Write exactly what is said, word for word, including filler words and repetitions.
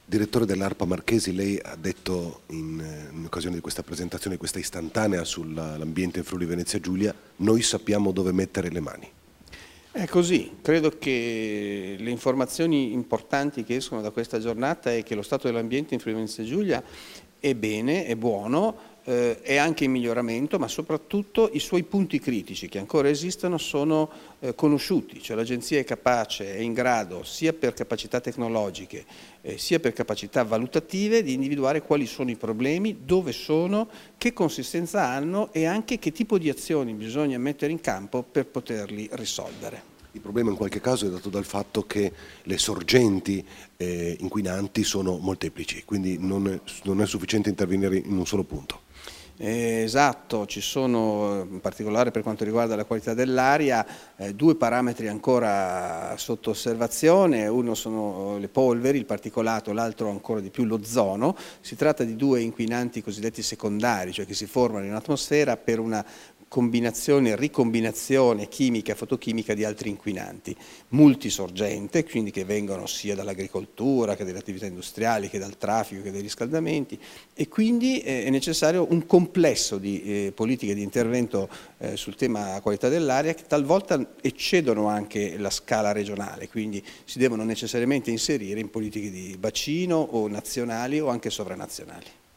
Direttore dell'ARPA Marchesi, lei ha detto in, in occasione di questa presentazione, questa istantanea sull'ambiente in Friuli Venezia Giulia, noi sappiamo dove mettere le mani. È così, credo che le informazioni importanti che escono da questa giornata è che lo stato dell'ambiente in Friuli Venezia Giulia è bene, è buono, eh, è anche in miglioramento, ma soprattutto i suoi punti critici che ancora esistono sono eh, conosciuti, cioè l'Agenzia è capace, è in grado sia per capacità tecnologiche eh, sia per capacità valutative di individuare quali sono i problemi, dove sono, che consistenza hanno e anche che tipo di azioni bisogna mettere in campo per poterli risolvere. Il problema in qualche caso è dato dal fatto che le sorgenti eh, inquinanti sono molteplici, quindi non è, non è sufficiente intervenire in un solo punto. Eh, esatto, ci sono, in particolare per quanto riguarda la qualità dell'aria, eh, due parametri ancora sotto osservazione, uno sono le polveri, il particolato, l'altro ancora di più l'ozono. Si tratta di due inquinanti cosiddetti secondari, cioè che si formano in atmosfera per una combinazione e ricombinazione chimica e fotochimica di altri inquinanti, multisorgente, quindi che vengono sia dall'agricoltura che dalle attività industriali, che dal traffico, che dai riscaldamenti, e quindi eh, è necessario un complesso di eh, politiche di intervento eh, sul tema qualità dell'aria che talvolta eccedono anche la scala regionale, quindi si devono necessariamente inserire in politiche di bacino o nazionali o anche sovranazionali.